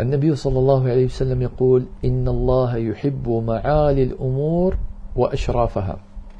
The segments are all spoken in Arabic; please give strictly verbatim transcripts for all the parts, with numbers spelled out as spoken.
النبي صلى الله عليه وسلم يقول إن الله يحب معالي الأمور وأشرافها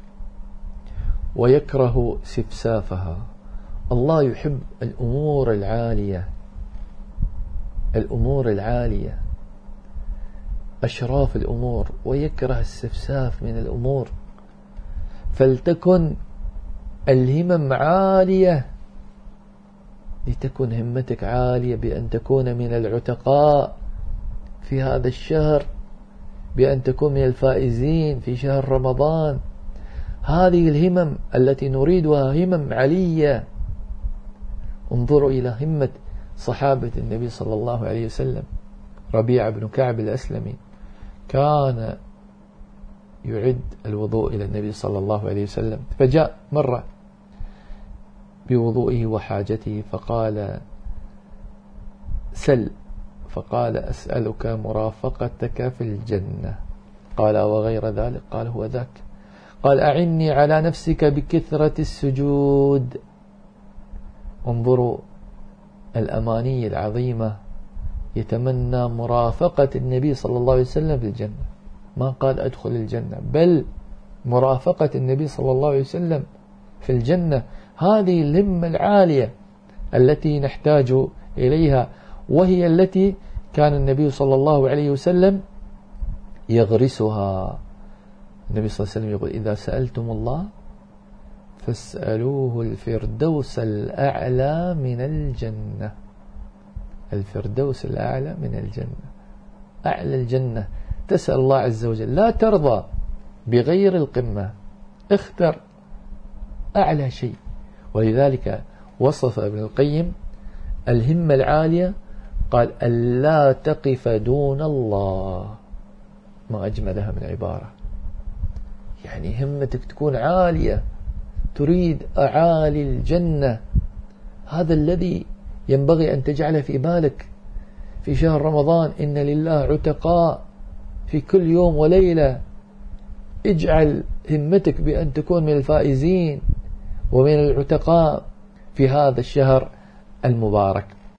ويكره سفسافها. الله يحب الأمور العالية، الأمور العالية، أشراف الأمور، ويكره السفساف من الأمور. فلتكن الهمم عالية، لتكن همتك عالية بأن تكون من العتقاء في هذا الشهر، بأن تكون من الفائزين في شهر رمضان. هذه الهمم التي نريدها همم علية. انظروا إلى همة صحابة النبي صلى الله عليه وسلم. ربيعة بن كعب الأسلمي كان يعد الوضوء إلى النبي صلى الله عليه وسلم، فجاء مرة بوضوئه وحاجته فقال سل، فقال أسألك مرافقتك في الجنة. قال وغير ذلك؟ قال هو ذاك. قال أعني على نفسك بكثرة السجود. انظروا الأماني العظيمة، يتمنى مرافقة النبي صلى الله عليه وسلم في الجنة، ما قال أدخل الجنة، بل مرافقة النبي صلى الله عليه وسلم في الجنة. هذه الهمة العالية التي نحتاج إليها، وهي التي كان النبي صلى الله عليه وسلم يغرسها. النبي صلى الله عليه وسلم يقول إذا سألتم الله فاسألوه الفردوس الأعلى من الجنة. الفردوس الأعلى من الجنة، أعلى الجنة. تسأل الله عز وجل، لا ترضى بغير القمة، اختر أعلى شيء. ولذلك وصف ابن القيم الهمة العالية، قال ألا تقف دون الله. ما أجملها من عبارة، يعني همتك تكون عالية، تريد أعالي الجنة. هذا الذي ينبغي أن تجعله في بالك في شهر رمضان. إن لله عتقاء في كل يوم وليلة. اجعل همتك بأن تكون من الفائزين ومن العتقاء في هذا الشهر المبارك.